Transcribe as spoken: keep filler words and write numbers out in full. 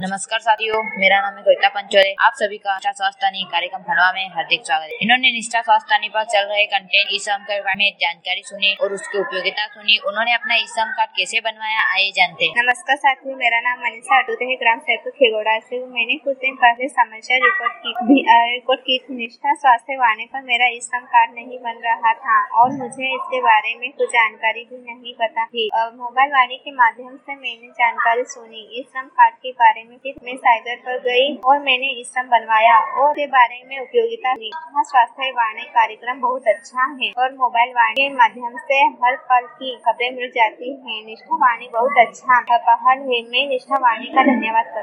नमस्कार साथियों, मेरा नाम है कविता पंचोले। आप सभी का निष्ठा स्वास्थ्य कार्यक्रम खंडवा में हार्दिक स्वागत है। इन्होंने निष्ठा स्वास्थ्य पर चल रहे कंटेंट ई श्रम के बारे में जानकारी सुनी और उसकी उपयोगिता सुनी। उन्होंने अपना ई श्रम कार्ड कैसे बनवाया, आइए जानते हैं। नमस्कार साथियों, मेरा नाम मनीषा अटूते है, ग्राम सैदपुर खेगोड़ा से। मैंने कुछ दिन पहले समाचार रिपोर्ट की रिपोर्ट की थी। निष्ठा स्वास्थ्य वाणी पर मेरा ई श्रम कार्ड नहीं बन रहा था और मुझे इसके बारे में कुछ जानकारी भी नहीं पता थी। मोबाइल वाणी के माध्यम से मैंने जानकारी सुनी ई श्रम कार्ड के बारे में। फिर मैं साइबर पर गई और मैंने ई श्रम बनवाया और उसके बारे में उपयोगिता हुई। निष्ठा स्वास्थ्य वाणी कार्यक्रम बहुत अच्छा है और मोबाइल वाणी के माध्यम से हर पल की खबरें मिल जाती हैं। निष्ठा वाणी बहुत अच्छा पहल है। मैं निष्ठा वाणी का धन्यवाद करती हूँ।